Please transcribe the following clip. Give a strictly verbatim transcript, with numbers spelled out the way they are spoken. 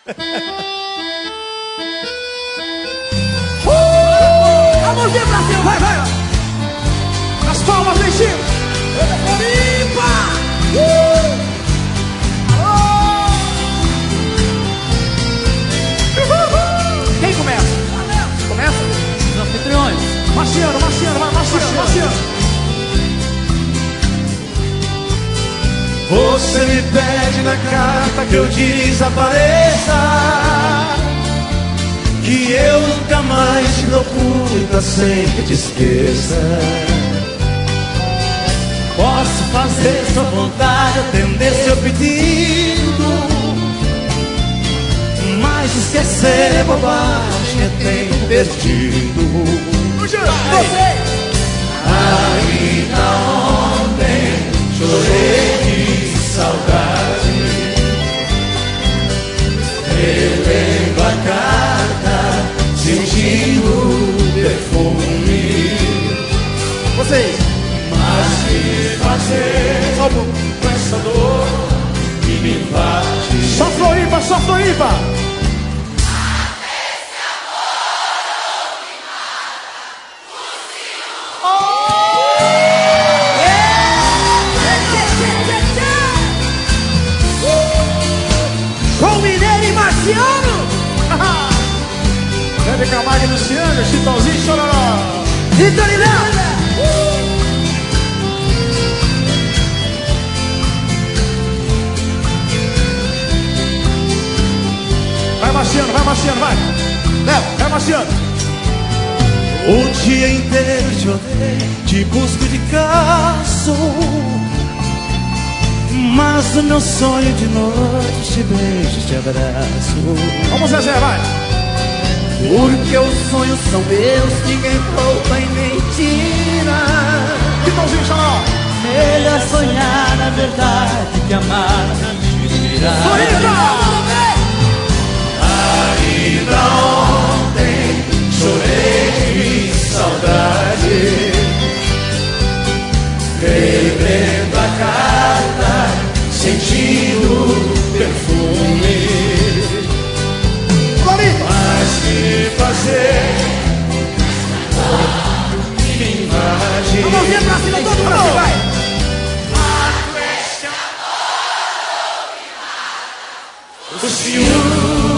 Uh! A mãozinha pra cima, vai, vai! As palmas lá em cima! Floripa! Uh! Quem começa? Começa? Os anfitriões. Marciano, Marciano, vai, Marciano, Marciano. Você me pede na carta que eu desapareça, que eu nunca mais te procure pra sempre te esqueça. Posso fazer sua vontade, atender seu pedido, mas esquecer é bobagem, é tempo perdido. Ainda ontem chorei de saudade, relendo a carta, sentindo o perfume. Vocês, mas que fazer com essa dor que me invade? só Floripa, só Floripa. Zé Camargo e Luciano, Chitãozinho, Chororó. Vitorino! Vai, Marciano, vai, Marciano, vai. Leva, vai, Marciano. O dia inteiro te odeio, te busco de caso, mas o meu sonho de noite te beijo, te abraço. Vamos, Zezé, vai. Porque os sonhos são meus, ninguém rouba e nem tira. Chitãozinho, Chororó. Melhor sonhar na verdade que amar na mentira. Ainda ontem chorei de saudade, relendo a carta, sentindo o perfume. Mas que fazer? Me invade. A mãozinha pra cima, todo mundo, vai. O ciúme